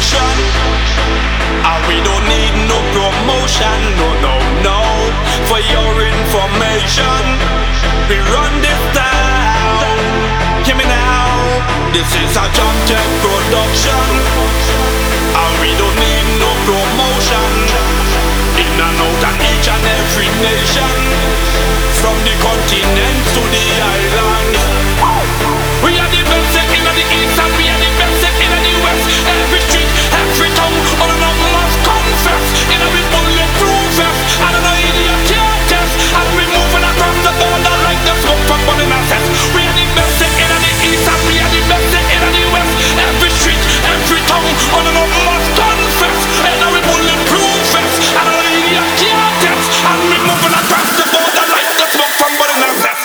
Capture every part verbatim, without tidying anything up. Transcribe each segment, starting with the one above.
production, and we don't need no promotion. No, no, no. For your information, we run this town. Hear me now. This is a Jam Tech production, and we don't need no promotion. In and out of each and every nation, from the continent to the island. We are the best in the east and we are the best in the west. Every street, every town, all of them must confess. In every bulletproof vest, and an idiot can't test. And we moving across the border like the smoke from burning assets. We are the best in the east and we are the best in the west. Every street, every town, all of them must confess. In every bulletproof vest, and an idiot can't test. And we moving across the border like the smoke from burning assets.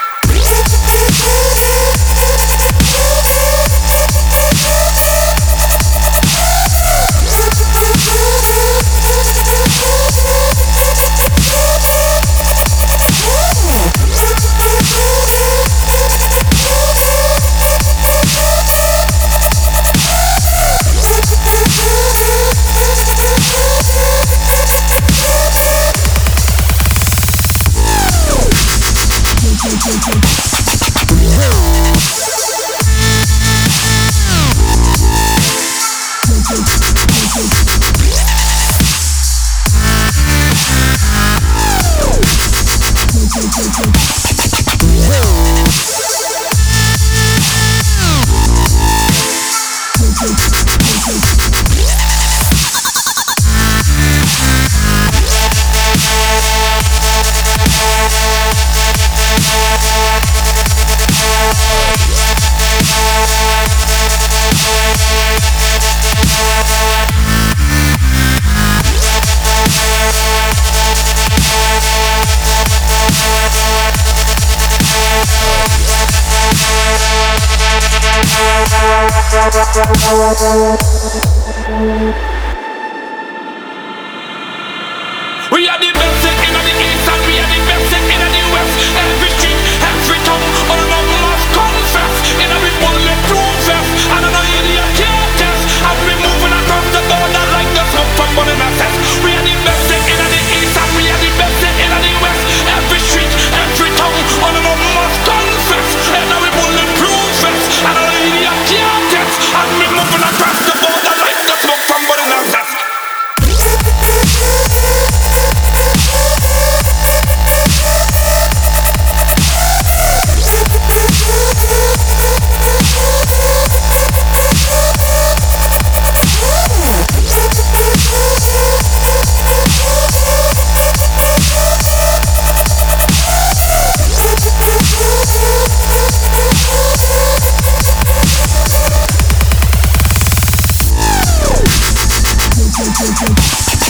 We are the best in the east and we are the best in the west. Every street, every town, all of them must confess. In every bulletproof vest, and an idiot can't test. And we moving across the border like the smoke from burning assets. We are the best in the east and we are the best in the west. Every street, every town, all of them must confess. In every bulletproof vest, and an idiot can't test. And we moving across the border like the smoke from burning assets. Thank you.